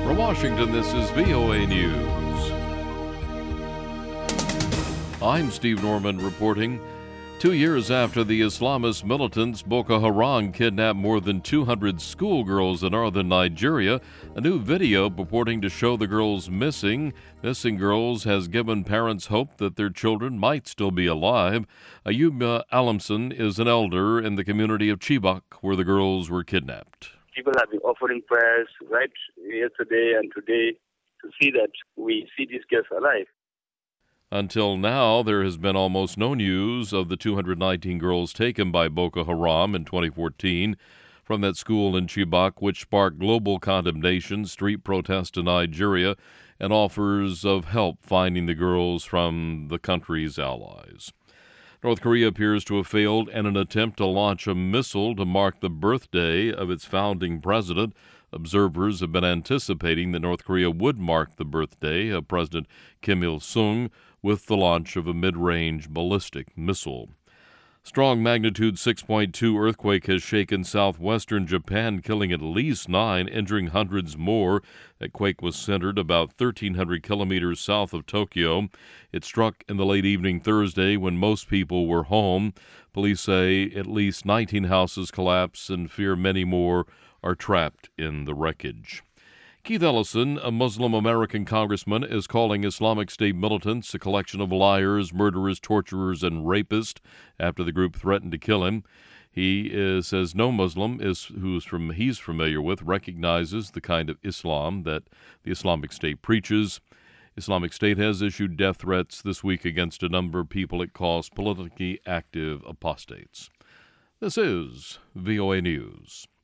From Washington, this is VOA News. I'm Steve Norman reporting. 2 years after the Islamist militants Boko Haram kidnapped more than 200 schoolgirls in northern Nigeria, a new video purporting to show the girls missing girls has given parents hope that their children might still be alive. Ayuba Alamson is an elder in the community of Chibok where the girls were kidnapped. People have been offering prayers right yesterday and today to see that we see these girls alive. Until now, there has been almost no news of the 219 girls taken by Boko Haram in 2014 from that school in Chibok, which sparked global condemnation, street protests in Nigeria, and offers of help finding the girls from the country's allies. North Korea appears to have failed in an attempt to launch a missile to mark the birthday of its founding president. Observers have been anticipating that North Korea would mark the birthday of President Kim Il-sung with the launch of a mid-range ballistic missile. Strong magnitude 6.2 earthquake has shaken southwestern Japan, killing at least 9, injuring hundreds more. That quake was centered about 1,300 kilometers south of Tokyo. It struck in the late evening Thursday when most people were home. Police say at least 19 houses collapsed and fear many more are trapped in the wreckage. Keith Ellison, a Muslim American congressman, is calling Islamic State militants a collection of liars, murderers, torturers, and rapists after the group threatened to kill him. He says no Muslim he's familiar with recognizes the kind of Islam that the Islamic State preaches. Islamic State has issued death threats this week against a number of people it calls politically active apostates. This is VOA News.